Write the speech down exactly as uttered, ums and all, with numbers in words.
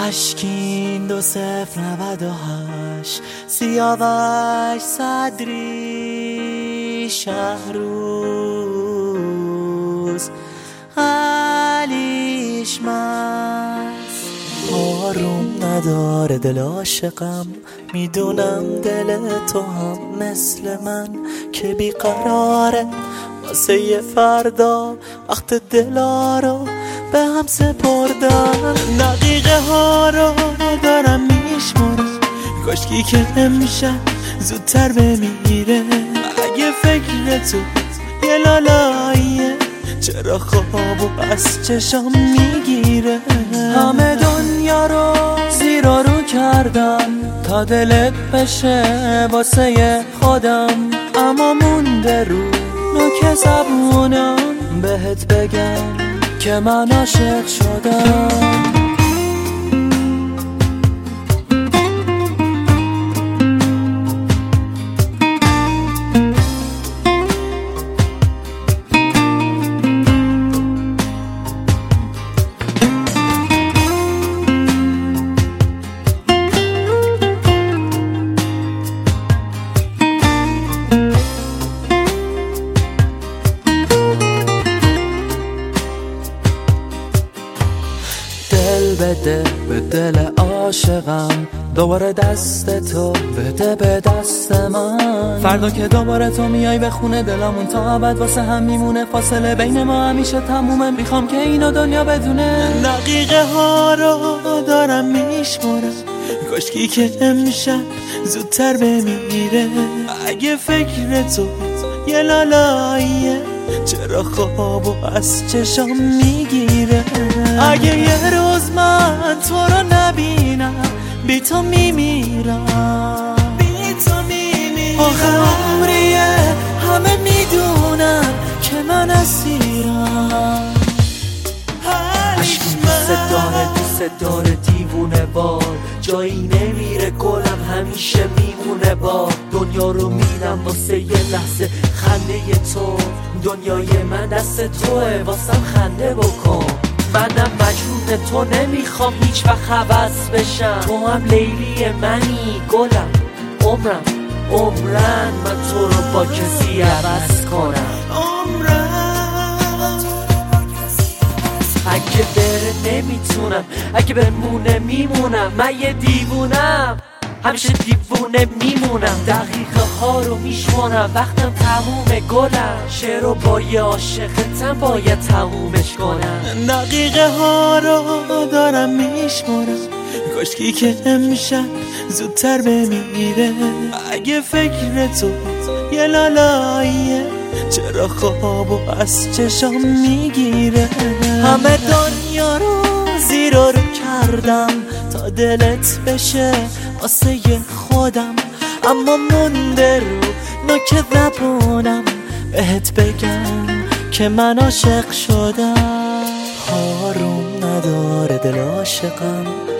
اشکین دو صفر نود و هشت سیاوش صدری شهروز علیش مست آروم نداره دل عاشقم میدونم دل تو هم مثل من که بیقراره واسه یه فردا وقت دلا رو به هم سپردن دقیقه ها رو دارم میشمارم کاشکی که امشب زودتر بمیره اگه فکر تو یه لالاییه چرا خوابو از چشام میگیره همه دنیا رو زیر و رو کردم تا دلت بشه واسه خودم اما مونده رو نوک زبونم بهت بگم که من عاشق شدم بده به دل عاشقم دوباره دست تو بده به دست من فردا که دوباره تو میای به خونه دلمون تا ابد واسه هم میمونه فاصله بین ما همیشه تمومه میخوام که اینو دنیا بدونه دقیقه ها رو دارم میشمارم کاشکی که امشب زودتر بمیره اگه فکر تو یه لالاییه چرا خوابو از چشام میگیره اگه یه روز من تو رو نبینم بی تو میمیرم بی تو میمیرم آخه عمریه همه میدونم که من اسیرم عشق دوست داره دوست داره دیوونه بار جایی نمیره گلم همیشه میمونه با دنیا رو میرم واسه یه لحظه خنده تو دنیای من دست توه واسم خنده بکن منم مجنون تو نمیخوام هیچ وقت عوض بشم تو هم لیلی منی گلم عمرم عمرن من تو رو با کسی عوض کنم اگه بره نمیتونم اگه بمونه میمونم من یه دیوونم همیشه دیوونه میمونم دقیقه ها رو میشمارم وقتم تموم گلم شعر رو با یه عاشقتم باید تمومش کنم دقیقه ها رو دارم میشمارم کاشکی که امشب زودتر بمیره اگه فکر تو یه لالاییه چرا خوابو از چشام میگیره همه دنیا رو زیر و رو کردم تا دلت بشه واسه خودم اما مونده رو نوک زبونم بهت بگم که من عاشق شدم آروم نداره دل عاشقم